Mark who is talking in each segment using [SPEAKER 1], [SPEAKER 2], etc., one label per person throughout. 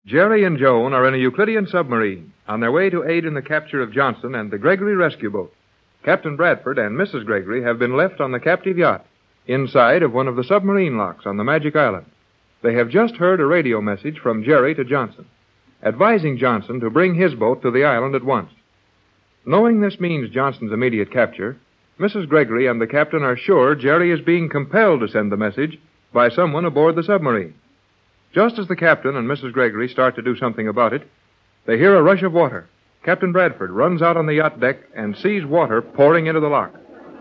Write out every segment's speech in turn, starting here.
[SPEAKER 1] Jerry and Joan are in a Euclidean submarine on their way to aid in the capture of Johnson and the Gregory rescue boat. Captain Bradford and Mrs. Gregory have been left on the captive yacht, inside of one of the submarine locks on the Magic Island. They have just heard a radio message from Jerry to Johnson, advising Johnson to bring his boat to the island at once. Knowing this means Johnson's immediate capture, Mrs. Gregory and the captain are sure Jerry is being compelled to send the message by someone aboard the submarine. Just as the captain and Mrs. Gregory start to do something about it, they hear a rush of water. Captain Bradford runs out on the yacht deck and sees water pouring into the lock.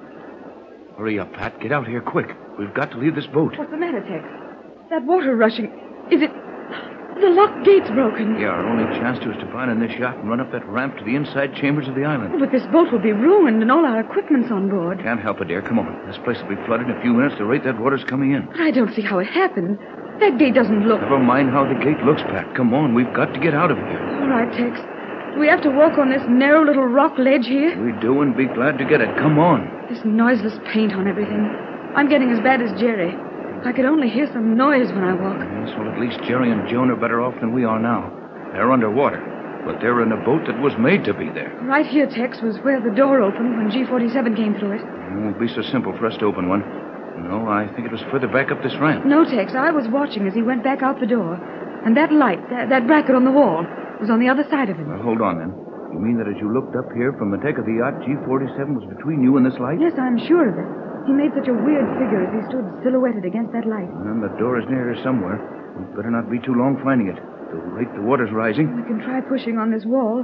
[SPEAKER 2] Hurry up, Pat. Get out here quick. We've got to leave this boat.
[SPEAKER 3] What's the matter, Tex? That water rushing. Is it... The lock gate's broken.
[SPEAKER 2] Yeah, our only chance is to find in this yacht and run up that ramp to the inside chambers of the island.
[SPEAKER 3] But this boat will be ruined and all our equipment's on board.
[SPEAKER 2] Can't help it, dear. Come on. This place will be flooded in a few minutes. The rate that water's coming in.
[SPEAKER 3] But I don't see how it happened. That gate doesn't look...
[SPEAKER 2] Never mind how the gate looks, Pat. Come on. We've got to get out of here.
[SPEAKER 3] All right, Tex. Do we have to walk on this narrow little rock ledge here?
[SPEAKER 2] We do, and be glad to get it. Come on.
[SPEAKER 3] This noiseless paint on everything. I'm getting as bad as Jerry. I could only hear some noise when I walk.
[SPEAKER 2] Yes, well, at least Jerry and Joan are better off than we are now. They're underwater, but they're in a boat that was made to be there.
[SPEAKER 3] Right here, Tex, was where the door opened when G-47 came through it.
[SPEAKER 2] It won't be so simple for us to open one. No, I think it was further back up this ramp.
[SPEAKER 3] No, Tex, I was watching as he went back out the door. And that light, that bracket on the wall, was on the other side of him.
[SPEAKER 2] Well, hold on, then. You mean that as you looked up here from the deck of the yacht, G-47 was between you and this light?
[SPEAKER 3] Yes, I'm sure of it. He made such a weird figure as he stood silhouetted against that light.
[SPEAKER 2] And the door is near here somewhere. We better not be too long finding it. The rate the water's rising.
[SPEAKER 3] We can try pushing on this wall.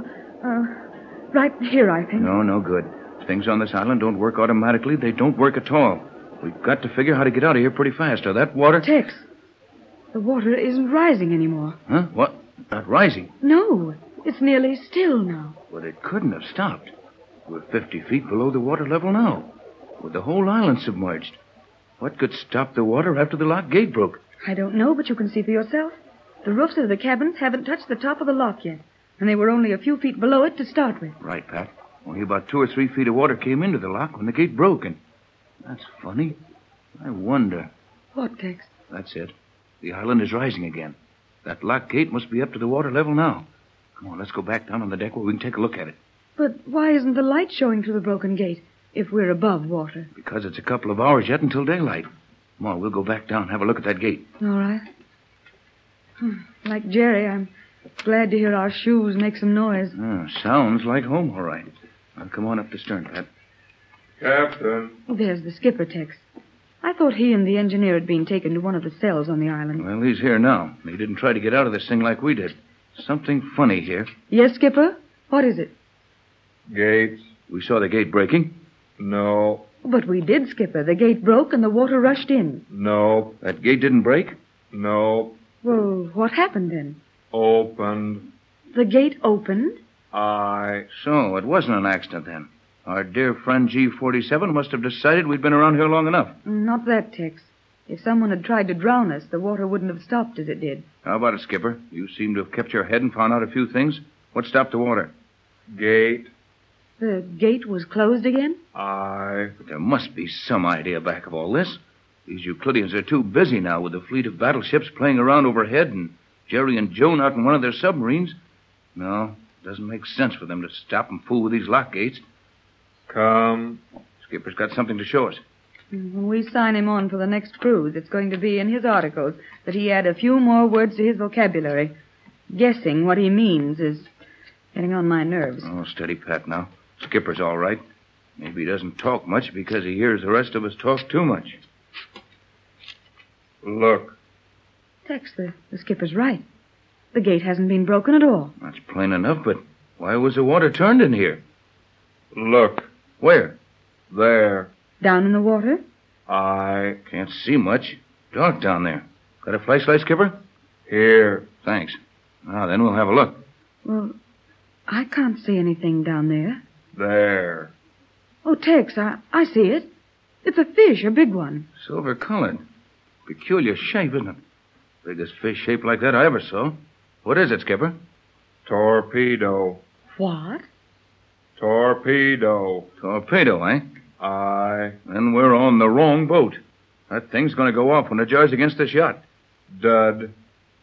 [SPEAKER 3] Right here, I think.
[SPEAKER 2] No good. Things on this island don't work automatically. They don't work at all. We've got to figure how to get out of here pretty fast, or that water...
[SPEAKER 3] Tex, the water isn't rising anymore.
[SPEAKER 2] Huh? What? Not rising?
[SPEAKER 3] No, it's nearly still now.
[SPEAKER 2] But it couldn't have stopped. We're 50 feet below the water level now, with the whole island submerged. What could stop the water after the lock gate broke?
[SPEAKER 3] I don't know, but you can see for yourself. The roofs of the cabins haven't touched the top of the lock yet, and they were only a few feet below it to start with.
[SPEAKER 2] Right, Pat. Only about 2 or 3 feet of water came into the lock when the gate broke, and... That's funny. I wonder...
[SPEAKER 3] What, Tex?
[SPEAKER 2] That's it. The island is rising again. That lock gate must be up to the water level now. Come on, let's go back down on the deck where we can take a look at it.
[SPEAKER 3] But why isn't the light showing through the broken gate if we're above water?
[SPEAKER 2] Because it's a couple of hours yet until daylight. Come on, we'll go back down and have a look at that gate.
[SPEAKER 3] All right. Like Jerry, I'm glad to hear our shoes make some noise.
[SPEAKER 2] Sounds like home, all right. Now, come on up the stern, Pat.
[SPEAKER 1] Captain.
[SPEAKER 3] Oh, there's the skipper, Tex. I thought he and the engineer had been taken to one of the cells on the island.
[SPEAKER 2] Well, he's here now. He didn't try to get out of this thing like we did. Something funny here.
[SPEAKER 3] Yes, Skipper? What is it?
[SPEAKER 1] Gates.
[SPEAKER 2] We saw the gate breaking.
[SPEAKER 1] No.
[SPEAKER 3] But we did, Skipper. The gate broke and the water rushed in.
[SPEAKER 1] No.
[SPEAKER 2] That gate didn't break?
[SPEAKER 1] No.
[SPEAKER 3] Well, what happened then?
[SPEAKER 1] Opened.
[SPEAKER 3] The gate opened?
[SPEAKER 2] So, it wasn't an accident then. Our dear friend G-47 must have decided we'd been around here long enough.
[SPEAKER 3] Not that, Tex. If someone had tried to drown us, the water wouldn't have stopped as it did.
[SPEAKER 2] How about it, Skipper? You seem to have kept your head and found out a few things. What stopped the water?
[SPEAKER 1] Gate.
[SPEAKER 3] The gate was closed again?
[SPEAKER 2] But there must be some idea back of all this. These Euclideans are too busy now with the fleet of battleships playing around overhead and Jerry and Joan out in one of their submarines. No, it doesn't make sense for them to stop and fool with these lock gates.
[SPEAKER 1] Come.
[SPEAKER 2] Skipper's got something to show us.
[SPEAKER 3] When we sign him on for the next cruise, it's going to be in his articles that he add a few more words to his vocabulary. Guessing what he means is getting on my nerves.
[SPEAKER 2] Oh, steady, Pat, now. Skipper's all right. Maybe he doesn't talk much because he hears the rest of us talk too much.
[SPEAKER 1] Look.
[SPEAKER 3] Tex, the skipper's right. The gate hasn't been broken at all.
[SPEAKER 2] That's plain enough, but why was the water turned in here?
[SPEAKER 1] Look.
[SPEAKER 2] Where?
[SPEAKER 1] There.
[SPEAKER 3] Down in the water?
[SPEAKER 1] I
[SPEAKER 2] can't see much. Dark down there. Got a flashlight, Skipper?
[SPEAKER 1] Here.
[SPEAKER 2] Thanks. Now, then we'll have a look.
[SPEAKER 3] Well, I can't see anything down there.
[SPEAKER 1] There.
[SPEAKER 3] Oh, Tex, I see it. It's a fish, a big one.
[SPEAKER 2] Silver-colored. Peculiar shape, isn't it? Biggest fish shaped like that I ever saw. What is it, Skipper?
[SPEAKER 1] Torpedo.
[SPEAKER 3] What?
[SPEAKER 1] Torpedo.
[SPEAKER 2] Torpedo, eh?
[SPEAKER 1] Aye.
[SPEAKER 2] Then we're on the wrong boat. That thing's going to go off when it jars against this yacht.
[SPEAKER 1] Dud.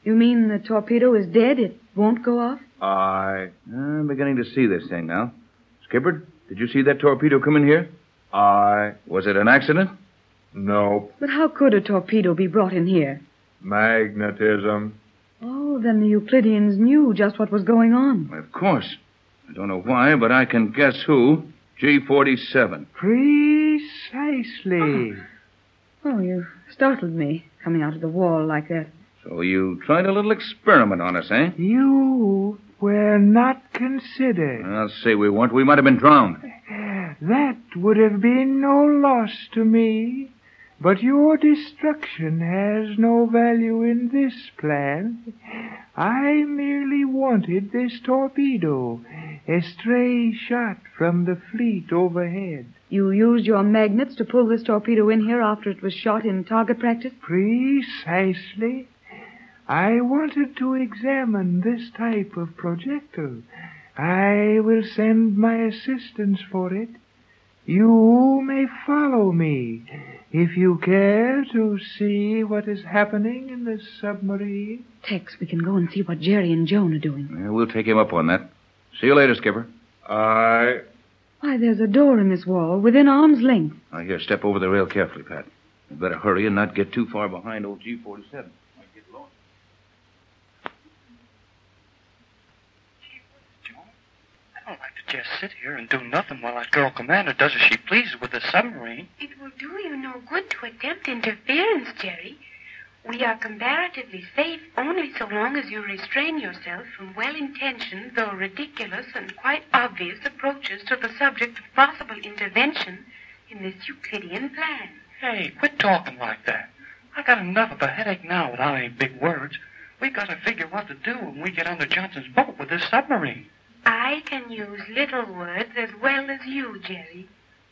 [SPEAKER 3] You mean the torpedo is dead? It won't go off?
[SPEAKER 2] I'm beginning to see this thing now. Skipper, did you see that torpedo come in here? Was it an accident?
[SPEAKER 1] Nope.
[SPEAKER 3] But how could a torpedo be brought in here?
[SPEAKER 1] Magnetism.
[SPEAKER 3] Oh, then the Euclideans knew just what was going on.
[SPEAKER 2] Of course. I don't know why, but I can guess who. G-47.
[SPEAKER 4] Precisely.
[SPEAKER 3] Oh, you startled me, coming out of the wall like that.
[SPEAKER 2] So you tried a little experiment on us, eh?
[SPEAKER 4] You were not considered.
[SPEAKER 2] I'll say we weren't. We might have been drowned.
[SPEAKER 4] That would have been no loss to me. But your destruction has no value in this plan. I merely wanted this torpedo, a stray shot from the fleet overhead.
[SPEAKER 3] You used your magnets to pull this torpedo in here after it was shot in target practice?
[SPEAKER 4] Precisely. I wanted to examine this type of projectile. I will send my assistants for it. You may follow me if you care to see what is happening in the submarine.
[SPEAKER 3] Tex, we can go and see what Jerry and Joan are doing.
[SPEAKER 2] Yeah, we'll take him up on that. See you later, Skipper.
[SPEAKER 3] Why, there's a door in this wall within arm's length.
[SPEAKER 2] Now, here, step over the rail carefully, Pat. You better hurry and not get too far behind old G-47. Might get lost.
[SPEAKER 5] I don't like to just sit here and do nothing while that girl commander does as she pleases with the submarine.
[SPEAKER 6] It will do you no good to attempt interference, Jerry. We are comparatively safe only so long as you restrain yourself from well-intentioned, though ridiculous and quite obvious approaches to the subject of possible intervention in this Euclidean plan.
[SPEAKER 5] Hey, quit talking like that. I got enough of a headache now without any big words. We got to figure what to do when we get under Johnson's boat with this submarine.
[SPEAKER 6] I can use little words as well as you, Jerry.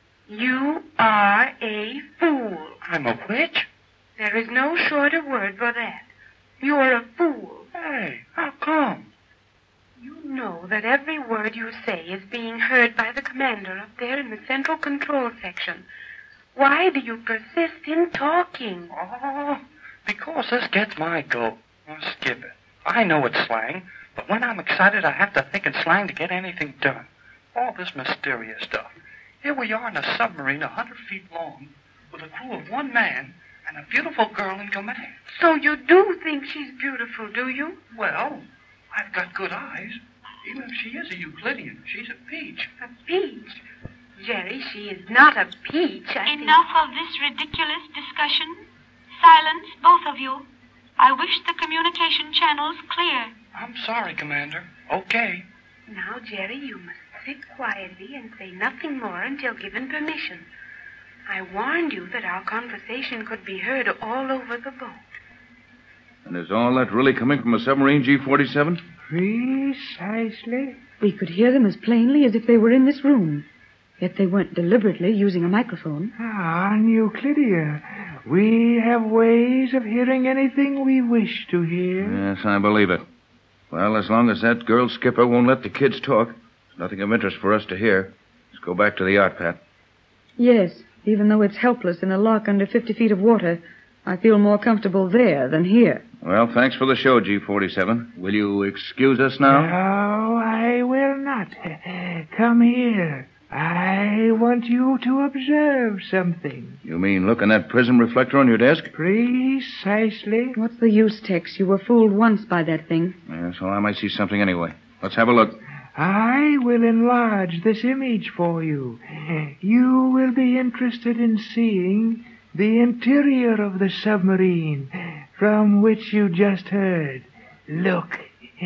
[SPEAKER 6] You are a fool.
[SPEAKER 5] I'm a witch?
[SPEAKER 6] There is no shorter word for that. You're a fool.
[SPEAKER 5] Hey, how come?
[SPEAKER 6] You know that every word you say is being heard by the commander up there in the central control section. Why do you persist in talking?
[SPEAKER 5] Oh, because this gets my goat. Oh, skip it. I know it's slang, but when I'm excited, I have to think in slang to get anything done. All this mysterious stuff. Here we are in a submarine 100 feet long with a crew of one man and a beautiful girl in command.
[SPEAKER 6] So you do think she's beautiful, do you?
[SPEAKER 5] Well, I've got good eyes. Even if she is a Euclidean, she's a peach.
[SPEAKER 6] A peach? Jerry, she is not a peach.
[SPEAKER 7] Enough of this ridiculous discussion. Silence, both of you. I wish the communication channels clear.
[SPEAKER 5] I'm sorry, Commander. Okay.
[SPEAKER 6] Now, Jerry, you must sit quietly and say nothing more until given permission. I warned you that our conversation could be heard all over the boat.
[SPEAKER 2] And is all that really coming from a submarine, G-47?
[SPEAKER 4] Precisely.
[SPEAKER 3] We could hear them as plainly as if they were in this room. Yet they weren't deliberately using a microphone.
[SPEAKER 4] On Euclidia, we have ways of hearing anything we wish to hear.
[SPEAKER 2] Yes, I believe it. Well, as long as that girl Skipper won't let the kids talk, there's nothing of interest for us to hear. Let's go back to the yacht, Pat.
[SPEAKER 3] Yes, even though it's helpless in a lock under 50 feet of water, I feel more comfortable there than here.
[SPEAKER 2] Well, thanks for the show, G-47. Will you excuse us now?
[SPEAKER 4] No, I will not. Come here. I want you to observe something.
[SPEAKER 2] You mean look in that prism reflector on your desk?
[SPEAKER 4] Precisely.
[SPEAKER 3] What's the use, Tex? You were fooled once by that thing.
[SPEAKER 2] Yes, well, I might see something anyway. Let's have a look.
[SPEAKER 4] I will enlarge this image for you. You will be interested in seeing the interior of the submarine from which you just heard. Look.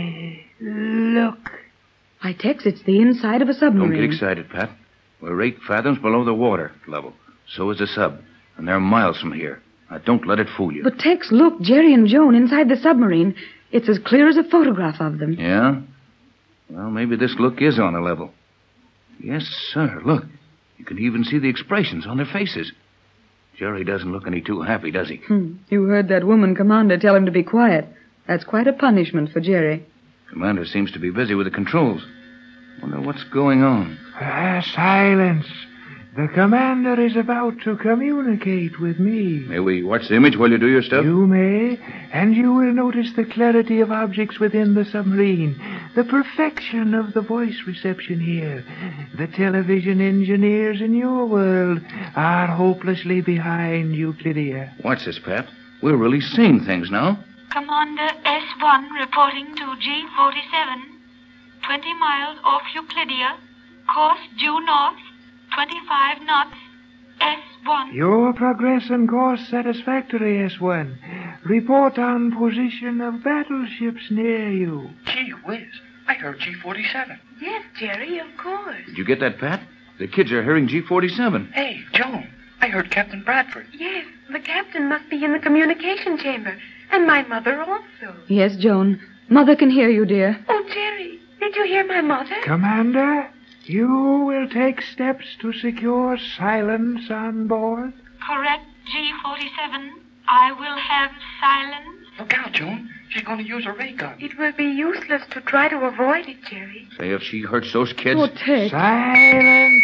[SPEAKER 4] Look.
[SPEAKER 3] Why, Tex, it's the inside of a submarine.
[SPEAKER 2] Don't get excited, Pat. We're 8 fathoms below the water level. So is the sub. And they're miles from here. Now, don't let it fool you.
[SPEAKER 3] But, Tex, look, Jerry and Joan inside the submarine. It's as clear as a photograph of them.
[SPEAKER 2] Yeah? Well, maybe this look is on a level. Yes, sir. Look. You can even see the expressions on their faces. Jerry doesn't look any too happy, does he?
[SPEAKER 3] You heard that woman commander tell him to be quiet. That's quite a punishment for Jerry.
[SPEAKER 2] Commander seems to be busy with the controls. Wonder what's going on.
[SPEAKER 4] Silence. The commander is about to communicate with me.
[SPEAKER 2] May we watch the image while you do your stuff?
[SPEAKER 4] You may, and you will notice the clarity of objects within the submarine, the perfection of the voice reception here. The television engineers in your world are hopelessly behind Euclidia.
[SPEAKER 2] Watch this, Pat. We're really seeing things now.
[SPEAKER 7] Commander S1 reporting to G47, 20 miles off Euclidia, course due north, 25 knots, S1.
[SPEAKER 4] Your progress and course satisfactory, S1. Report on position of battleships near you.
[SPEAKER 5] Gee whiz, I heard G47.
[SPEAKER 6] Yes, Jerry, of course.
[SPEAKER 2] Did you get that, Pat? The kids are hearing G47.
[SPEAKER 5] Hey, Joan, I heard Captain Bradford.
[SPEAKER 6] Yes, the captain must be in the communication chamber. And my mother also.
[SPEAKER 3] Yes, Joan. Mother can hear you, dear.
[SPEAKER 6] Oh, Jerry, did you hear my mother?
[SPEAKER 4] Commander, you will take steps to secure silence on board?
[SPEAKER 7] Correct, G47. I will have silence.
[SPEAKER 5] Look out, Joan. She's going to use a ray gun.
[SPEAKER 6] It will be useless to try to avoid it, Jerry.
[SPEAKER 2] Say, if she hurts those kids...
[SPEAKER 3] Oh, Tex.
[SPEAKER 4] Silence!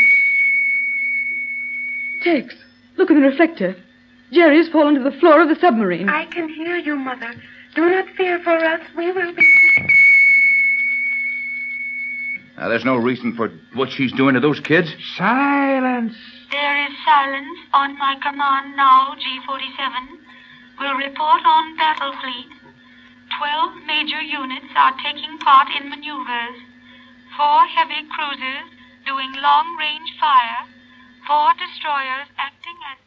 [SPEAKER 3] Tex, look in the reflector. Jerry has fallen to the floor of the submarine.
[SPEAKER 6] I can hear you, Mother. Do not fear for us. We will be...
[SPEAKER 2] Now, there's no reason for what she's doing to those kids.
[SPEAKER 4] Silence!
[SPEAKER 7] There is silence on my command now, G47. Will report on battle fleet. 12 major units are taking part in maneuvers. 4 heavy cruisers doing long-range fire. 4 destroyers acting as